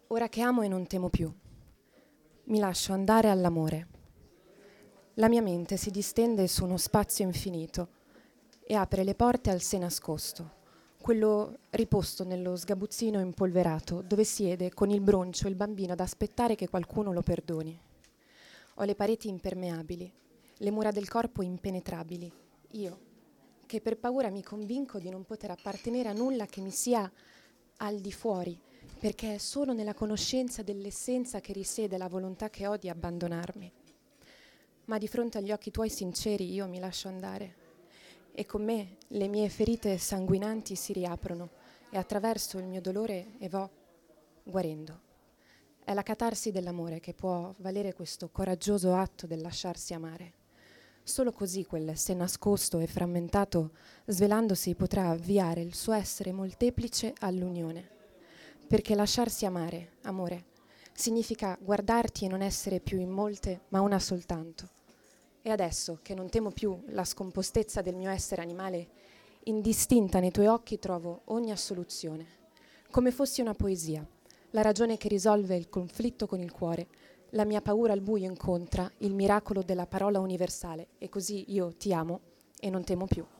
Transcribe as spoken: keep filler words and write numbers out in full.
Ora che amo e non temo più, mi lascio andare all'amore. La mia mente si distende su uno spazio infinito e apre le porte al sé nascosto, quello riposto nello sgabuzzino impolverato dove siede con il broncio il bambino ad aspettare che qualcuno lo perdoni. Ho le pareti impermeabili, le mura del corpo impenetrabili, io, che per paura mi convinco di non poter appartenere a nulla che mi sia al di fuori, perché è solo nella conoscenza dell'essenza che risiede la volontà che ho di abbandonarmi. Ma di fronte agli occhi tuoi sinceri io mi lascio andare e con me le mie ferite sanguinanti si riaprono e attraverso il mio dolore vo guarendo. È la catarsi dell'amore che può valere questo coraggioso atto del lasciarsi amare. Solo così quel sé nascosto e frammentato, svelandosi, potrà avviare il suo essere molteplice all'unione. Perché lasciarsi amare, amore, significa guardarti e non essere più in molte, ma una soltanto. E adesso, che non temo più la scompostezza del mio essere animale, indistinta nei tuoi occhi trovo ogni assoluzione. Come fossi una poesia, la ragione che risolve il conflitto con il cuore, la mia paura al buio incontra il miracolo della parola universale, e così io ti amo e non temo più.